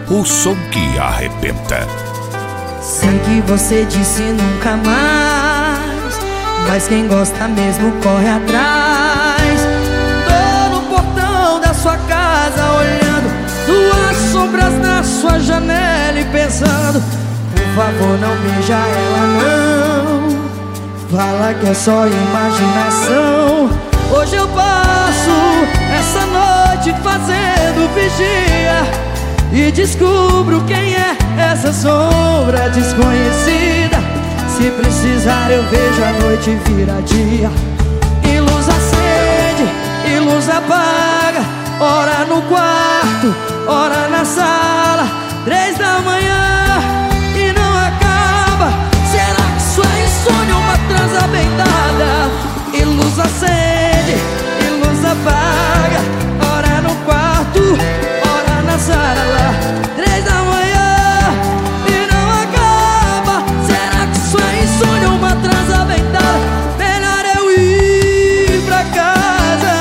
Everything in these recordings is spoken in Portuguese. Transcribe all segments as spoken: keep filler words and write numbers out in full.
o som que arrebenta. Sei que você disse nunca mais, mas quem gosta mesmo corre atrás. Tô no portão da sua casa olhando duas sombras na sua janela e pensando: por favor, não beija ela não. Fala que é só imaginação. Hoje eu passo essa noite fazendo vigia e descubro quem é essa sombra desconhecida. Se precisar eu vejo a noite virar dia. E luz acende, e luz apaga, ora no quarto, ora na sala. Três da manhã e não acaba. Será que isso é insônia ou uma transa bem dada? E luz acende, e luz apaga, ora no quarto, ora na sala. Três da manhã e não acaba. Será que isso é insônia ou uma transa bem dada? Melhor eu ir pra casa.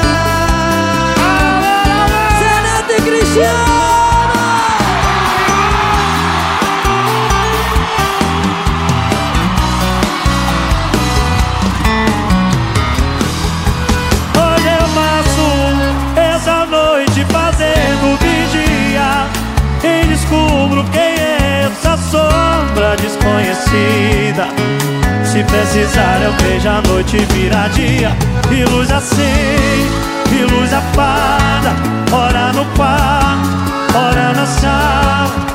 Zeneto e Cristiano. Descubro quem é essa sombra desconhecida. Se precisar eu vejo a noite virar dia. E luz acende, e luz apaga, ora no quarto, ora na sala.